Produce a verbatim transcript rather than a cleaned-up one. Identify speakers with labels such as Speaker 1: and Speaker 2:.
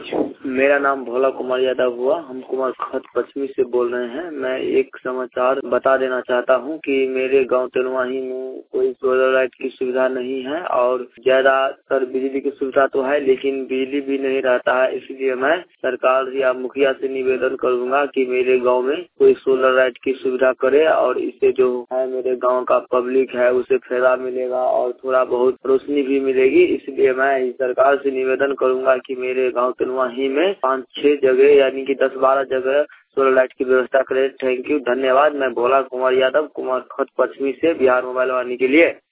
Speaker 1: मेरा नाम भोला कुमार यादव हुआ। हम कुमार खत पश्चिमी से बोल रहे हैं। मैं एक समाचार बता देना चाहता हूं कि मेरे गांव तेलवाही में कोई सोलर लाइट की सुविधा नहीं है और ज्यादातर बिजली की सुविधा तो है लेकिन बिजली भी नहीं रहता है। इसलिए मैं सरकार या मुखिया से निवेदन करूंगा कि मेरे गाँव में कोई सोलर लाइट की सुविधा करे और इससे जो है मेरे गाँव का पब्लिक है उसे फायदा मिलेगा और थोड़ा बहुत रोशनी भी मिलेगी। इसलिए मैं सरकार से निवेदन करूंगा कि मेरे गाँव तेलवाही में पाँच छह जगह यानी कि दस बारह जगह सोलर लाइट की व्यवस्था करें। थैंक यू, धन्यवाद। मैं भोला कुमार यादव, कुमार खत पश्चिमी से, बिहार मोबाइल वाणी के लिए।